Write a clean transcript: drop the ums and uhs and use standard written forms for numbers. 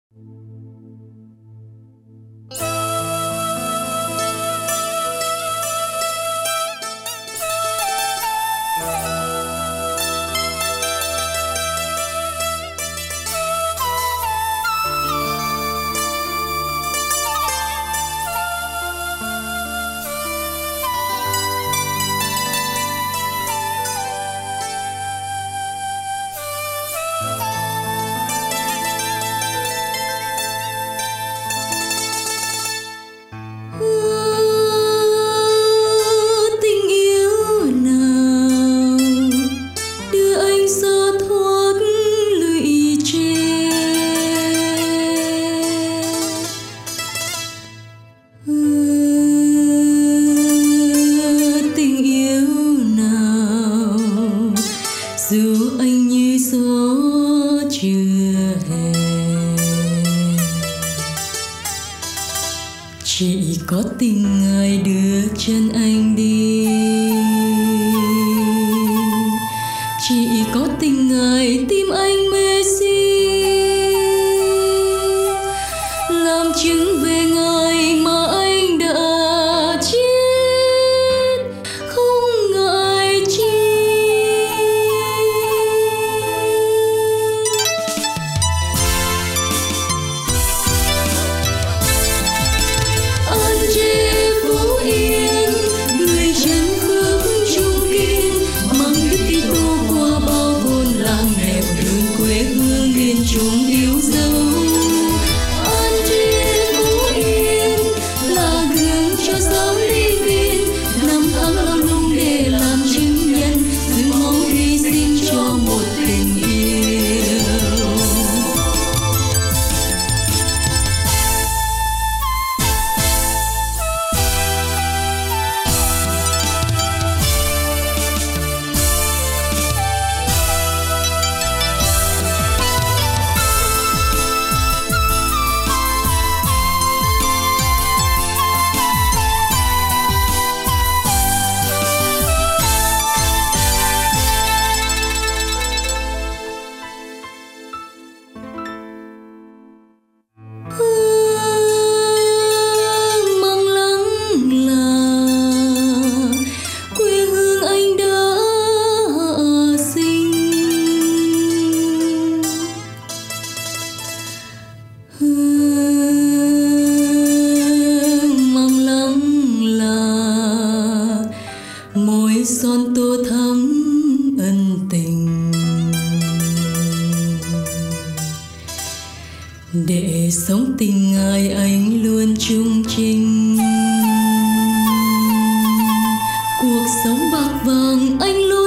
dù anh như gió chưa hè, chỉ có tình ngài đưa chân anh đi, chỉ có tình ngài tim anh mê si, làm chứng về ngài mà anh đã chết không ngại chi. An Giê Phú Yên, người chân phước trung kiên, mang Đức Kitô qua bao thôn làng nghèo đường quê hương miền Trung yêu dấu. An Giê Phú Yên là gương cho giáo lý viên, năm tháng lao lung để làm chứng nhân, dừng máu hy sinh cho một tình yêu. Mang Lăng là quê hương anh đã sinh, Mang Lăng là môi son tô thắm ân tình, để sống tình ngài anh luôn trung trình, cuộc sống bạc vàng anh luôn